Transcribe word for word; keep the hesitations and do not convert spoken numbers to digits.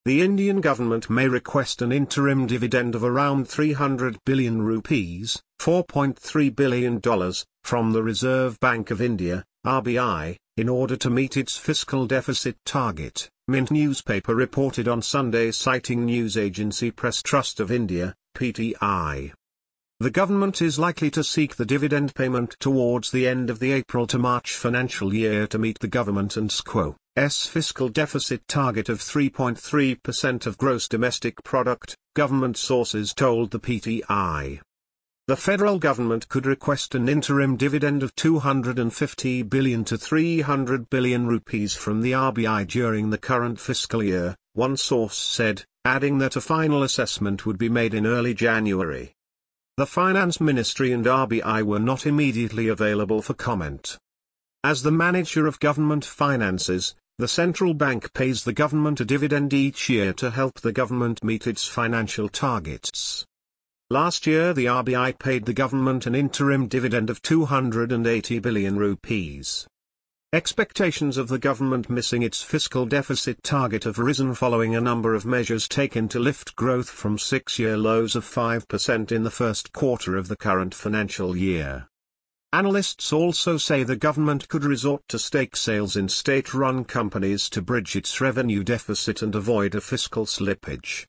The Indian government may request an interim dividend of around three hundred billion rupees, four point three billion dollars, from the Reserve Bank of India, R B I, in order to meet its fiscal deficit target, Mint newspaper reported on Sunday citing news agency Press Trust of India, P T I. The government is likely to seek the dividend payment towards the end of the April to March financial year to meet the government and S Q O's fiscal deficit target of three point three percent of gross domestic product, government sources told the P T I. The federal government could request an interim dividend of two hundred fifty billion to three hundred billion rupees from the R B I during the current fiscal year, one source said, adding that a final assessment would be made in early January. The Finance Ministry and R B I were not immediately available for comment. As the manager of government finances, the central bank pays the government a dividend each year to help the government meet its financial targets. Last year the R B I paid the government an interim dividend of two hundred eighty billion rupees. Expectations of the government missing its fiscal deficit target have risen following a number of measures taken to lift growth from six-year lows of five percent in the first quarter of the current financial year. Analysts also say the government could resort to stake sales in state-run companies to bridge its revenue deficit and avoid a fiscal slippage.